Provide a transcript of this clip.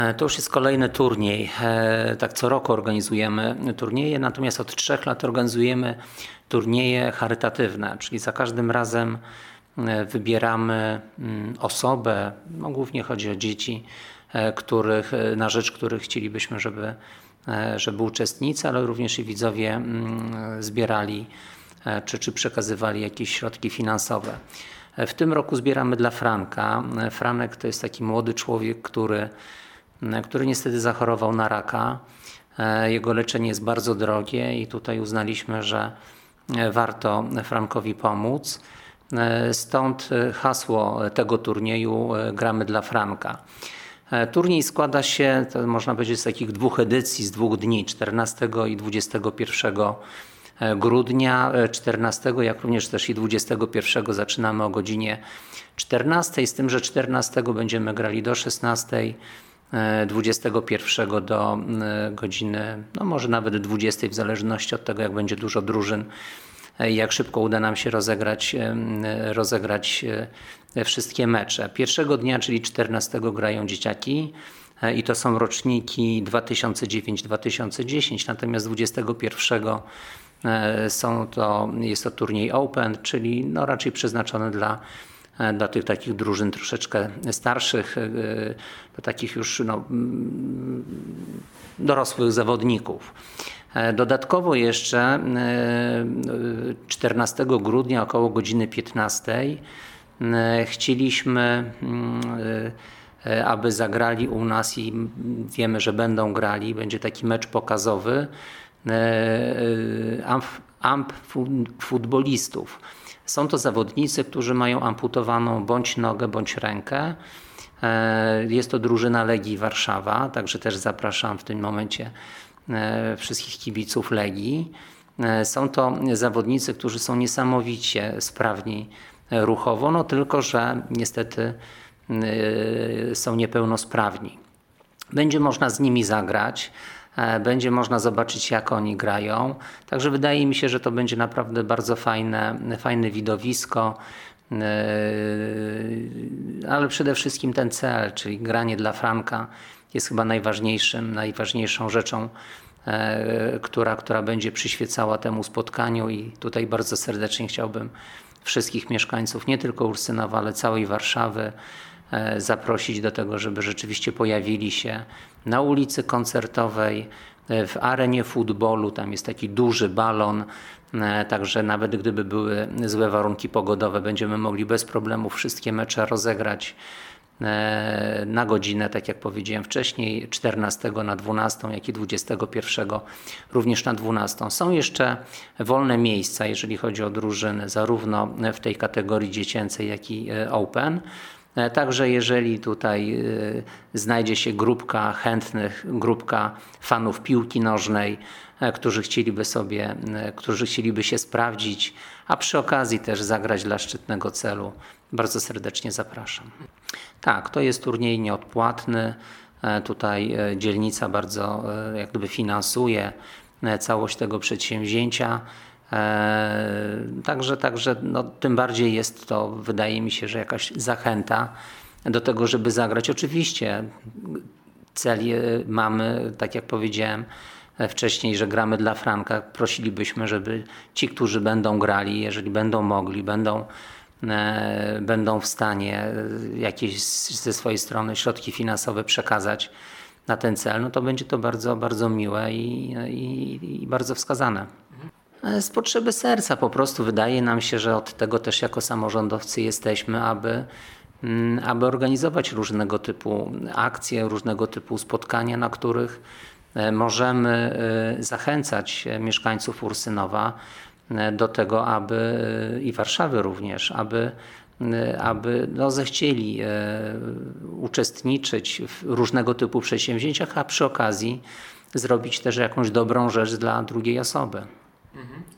To już jest kolejny turniej. Tak co roku organizujemy turnieje, natomiast od 3 lat organizujemy turnieje charytatywne, czyli za każdym razem wybieramy osobę, głównie chodzi o dzieci, na rzecz których chcielibyśmy, żeby uczestnicy, ale również i widzowie zbierali czy przekazywali jakieś środki finansowe. W tym roku zbieramy dla Franka. Franek to jest taki młody człowiek, który niestety zachorował na raka. Jego leczenie jest bardzo drogie i tutaj uznaliśmy, że warto Frankowi pomóc. Stąd hasło tego turnieju Gramy dla Franka. Turniej składa się, to można powiedzieć, z takich 2 edycji, z 2 dni, 14 i 21 grudnia. 14, jak również też i 21 zaczynamy o godzinie 14, z tym, że 14 będziemy grali do 16, 21 do godziny, może nawet 20, w zależności od tego, jak będzie dużo drużyn i jak szybko uda nam się rozegrać wszystkie mecze. Pierwszego dnia, czyli 14, grają dzieciaki i to są roczniki 2009-2010, natomiast 21 jest to turniej Open, czyli raczej przeznaczony dla tych takich drużyn troszeczkę starszych, do takich już dorosłych zawodników. Dodatkowo jeszcze 14 grudnia około godziny 15 chcieliśmy, aby zagrali u nas i wiemy, że grali, będzie taki mecz pokazowy futbolistów. Są to zawodnicy, którzy mają amputowaną bądź nogę, bądź rękę. Jest to drużyna Legii Warszawa, także też zapraszam w tym momencie wszystkich kibiców Legii. Są to zawodnicy, którzy są niesamowicie sprawni ruchowo, tylko że niestety są niepełnosprawni. Będzie można z nimi zagrać. Będzie można zobaczyć, jak oni grają. Także wydaje mi się, że to będzie naprawdę bardzo fajne widowisko, ale przede wszystkim ten cel, czyli granie dla Franka, jest chyba najważniejszą rzeczą, która będzie przyświecała temu spotkaniu i tutaj bardzo serdecznie chciałbym wszystkich mieszkańców, nie tylko Ursynowa, ale całej Warszawy, zaprosić do tego, żeby rzeczywiście pojawili się na ulicy Koncertowej, w arenie futbolu. Tam jest taki duży balon, także nawet gdyby były złe warunki pogodowe, będziemy mogli bez problemu wszystkie mecze rozegrać na godzinę, tak jak powiedziałem wcześniej, 14 na 12, jak i 21 również na 12. Są jeszcze wolne miejsca, jeżeli chodzi o drużyny, zarówno w tej kategorii dziecięcej, jak i Open. Także jeżeli tutaj znajdzie się grupka chętnych, grupka fanów piłki nożnej, którzy chcieliby się sprawdzić, a przy okazji też zagrać dla szczytnego celu, bardzo serdecznie zapraszam. Tak, to jest turniej nieodpłatny. Tutaj dzielnica bardzo jak gdyby finansuje całość tego przedsięwzięcia. Także tym bardziej jest to, wydaje mi się, że jakaś zachęta do tego, żeby zagrać. Oczywiście cel mamy, tak jak powiedziałem wcześniej, że gramy dla Franka. Prosilibyśmy, żeby ci, którzy będą grali, jeżeli będą mogli, będą w stanie jakieś ze swojej strony środki finansowe przekazać na ten cel, to będzie to bardzo, bardzo miłe i bardzo wskazane. Z potrzeby serca po prostu wydaje nam się, że od tego też jako samorządowcy jesteśmy, aby organizować różnego typu akcje, różnego typu spotkania, na których możemy zachęcać mieszkańców Ursynowa do tego, i Warszawy również, aby zechcieli uczestniczyć w różnego typu przedsięwzięciach, a przy okazji zrobić też jakąś dobrą rzecz dla drugiej osoby.